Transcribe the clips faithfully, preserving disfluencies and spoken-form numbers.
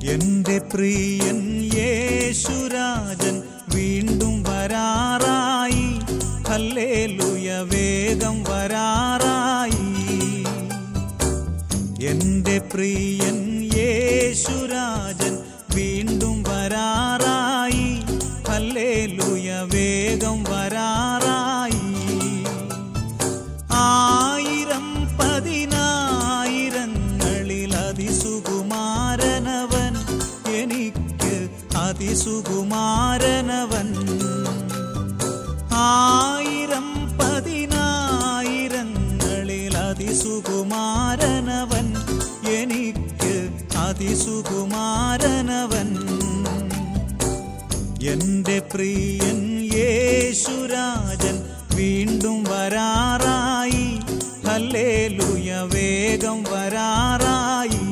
എന്റെ പ്രിയൻ യേശുരാജൻ വീണ്ടും വരാറായി, ഹല്ലേലൂയ വേഗം വരാറായി. എന്റെ പ്രിയൻ യേശുരാജൻ വീണ്ടും വരാറായി, ഹല്ലേലൂയ വേഗം വരാറായി. ആയിരം പതിനായിരങ്ങളിൽ അതിസുകുമാരനവൻ, എനിക്ക് അതിസുകുമാരനവൻ. ആയിരം പതിനായിരങ്ങളിൽ അതിസുകുമാരനവൻ, എനിക്ക് അതിസുകുമാരനവൻ. എന്റെ പ്രിയൻ യേശുരാജൻ വീണ്ടും വരാറായി, ഹല്ലേലൂയ വേഗം വരാറായി.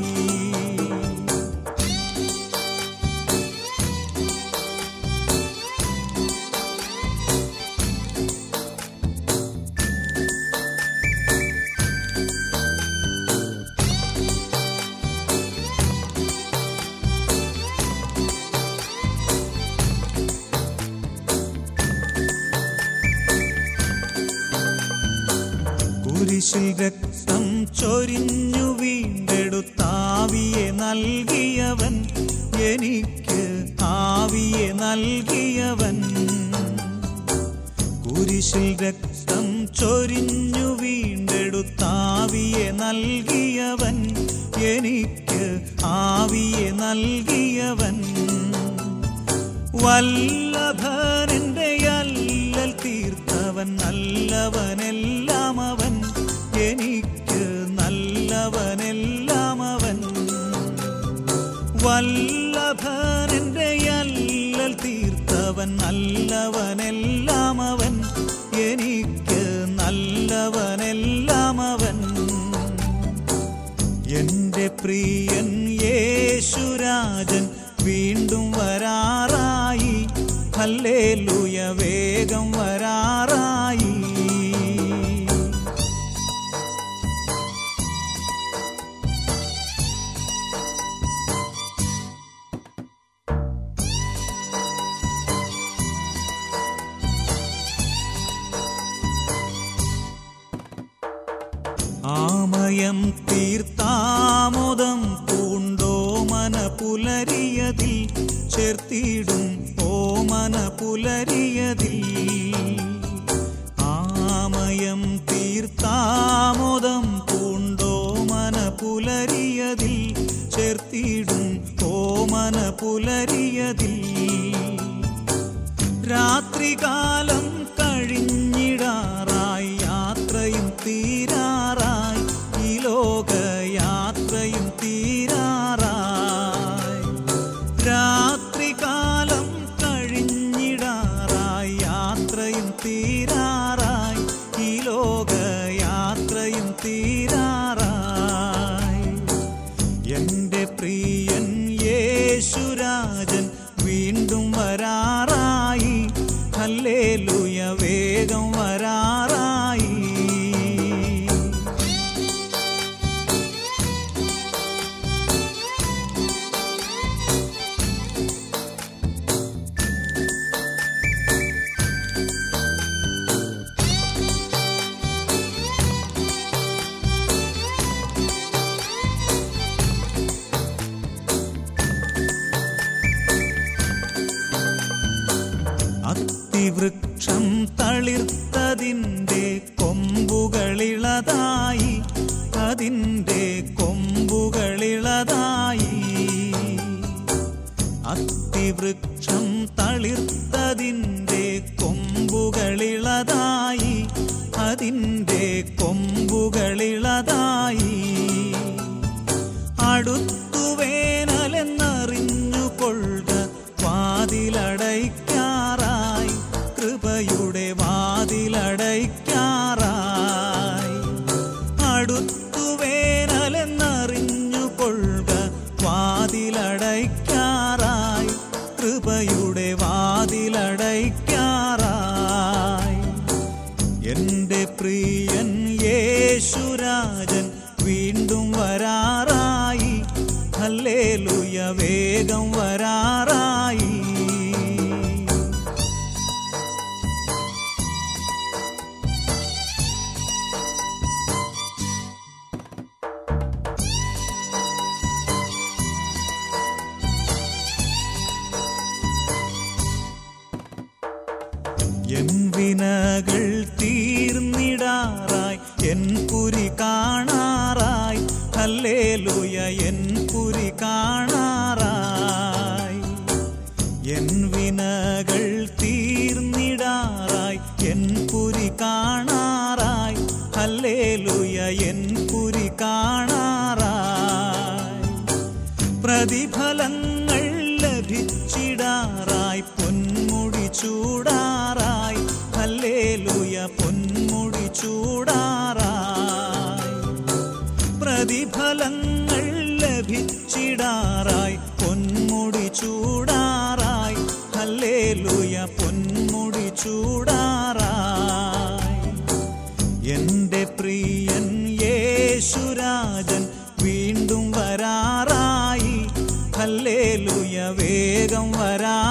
കുരിശിൽ രക്തം ചൊരിഞ്ഞു വീണ്ടെടുത്താവിയെ നൽകിയവൻ, എനിക്ക് ആവിയെ നൽകിയവൻ. കുരിശിൽ രക്തം ചൊരിഞ്ഞു വീണ്ടെടുത്താവിയെ നൽകിയവൻ, എനിക്ക് ആവിയെ നൽകിയവൻ. വല്ലഭനെന്റെ അല്ലൽ തീർത്തവൻ, നല്ലവനെല്ലാം അവൻ, എനിക്ക് നല്ലവനെല്ലാം അവൻ. വല്ലഭനെന്റെ അല്ലൽ തീർത്തവൻ, നല്ലവനെല്ലാം അവൻ, എനിക്ക് നല്ലവനെല്ലാം അവൻ. എന്റെ പ്രിയൻ യേശുരാജൻ വീണ്ടും വരാറായി, ഹല്ലേലൂയ വേഗം വരാറായി. ആമയം തീർത്താമോദം പൂണ്ടോമന പുലരിയതിൽ ചേർത്തിടും ഓമന പുലരിയതിൽ. ആമയം തീർത്താമോദം പൂണ്ടോമന പുലരിയതിൽ ചേർത്തിടും ഓമന പുലരിയതിൽ. രാത്രികാലം കഴിഞ്ഞിടാറായി, യാത്രയും തീരാറായി, ഈ ലോകയാത്രയും തീരാറായി. രാത്രികാലം കഴിഞ്ഞിടാറായി, യാത്രയും തീരാറായി, ഈ ലോകയാത്രയും തീരാറായി. എന്റെ പ്രിയൻ യേശുരാജൻ വീണ്ടും വരാറായി, ഹല്ലേലൂയ വേഗം വരാറായി. അത്തിവൃക്ഷം തളിർത്തതിൻ്റെ കൊമ്പുകളിളതായി, അതിൻ്റെ കൊമ്പുകളിളതായി. അത്തിവൃക്ഷം തളിർത്തതിൻ്റെ കൊമ്പുകളിളതായി, അതിൻ്റെ കൊമ്പുകളിളതായി. അടുത്തു വേനലെന്നറിഞ്ഞു കൊള്ളുക, വാതിലടയ്ക്കാറായി, കൃപയുടെ വാതിലടയ്ക്കാറായി. അടുത്തു വേനലെന്നറിഞ്ഞു കൊള്ളുക, വാതിലടയ്ക്കാറായി, കൃപയുടെ വാതിലടയ്ക്കാറായി. എന്റെ പ്രിയൻ യേശുരാജൻ വീണ്ടും വരാറായി, ഹല്ലേലൂയ വേഗം വരാറായി. എൻ വിനകൾ തീർന്നിടാറായി, എൻ പുരി കാണാറായി. ഹല്ലേലൂയ, എൻ പുരി കാണാറായി. എൻ വിനകൾ തീർന്നിടാറായി, എൻ പുരി കാണാറായി. ഹല്ലേലൂയ, എൻ പുരി കാണാറായി. പ്രതിഫലങ്ങൾ ലഭിച്ചിടാറായി, പൊന്മുടി ചൂടാറായി. ഹല്ലേലൂയ, പൊന്മുടി ചൂടാറായി. പ്രതിഫലങ്ങൾ ലഭിച്ചിടാറായി, പൊന്മുടി ചൂടാറായി. ഹല്ലേലൂയ, പൊന്മുടി ചൂടാറായി. എന്റെ പ്രിയൻ യേശുരാജൻ വീണ്ടും വരാറായി. ഹല്ലേലൂയ, വേഗം വരാ